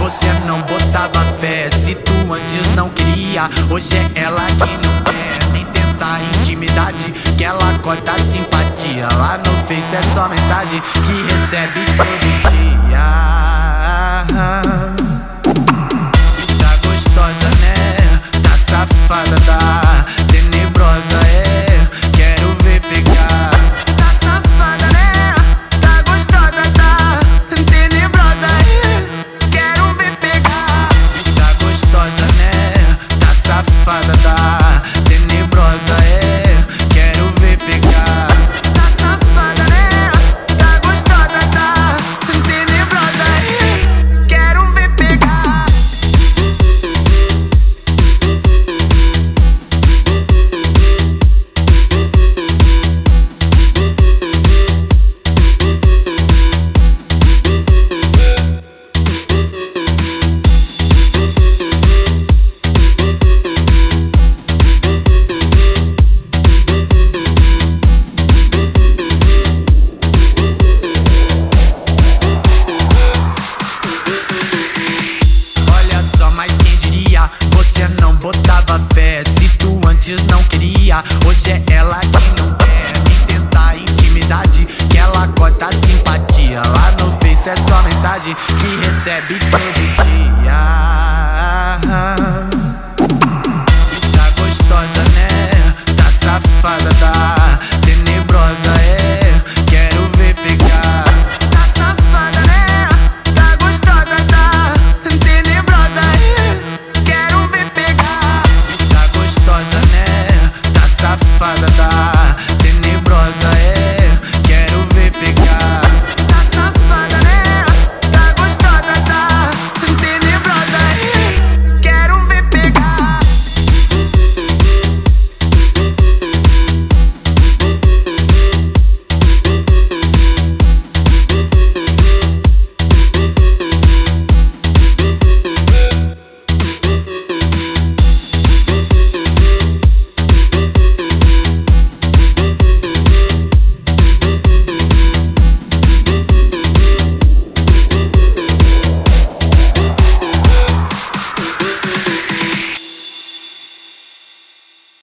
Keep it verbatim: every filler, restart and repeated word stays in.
você não botava fé. Se tu antes não queria, hoje é ela quem não quer nem tentar intimidade, que ela corta a simpatia. Lá no Face é só mensagem que recebe todo dia. Tá gostosa, né? Tá safada, tá tenebrosa, é. Quero ver pegar. Tá safada, né? Tá gostosa, tá tenebrosa, é. Quero ver pegar. Tá gostosa, né? Tá safada, tá tenebrosa, é. Quero ver pegar. Tá safada, né? Tá gostosa, tá tenebrosa, é. Quero ver pegar. Você não botava fé. Se tu antes não queria, hoje é ela quem não quer nem tentar intimidade, que ela corta a simpatia. Lá no Face é só mensagem que recebe todo dia.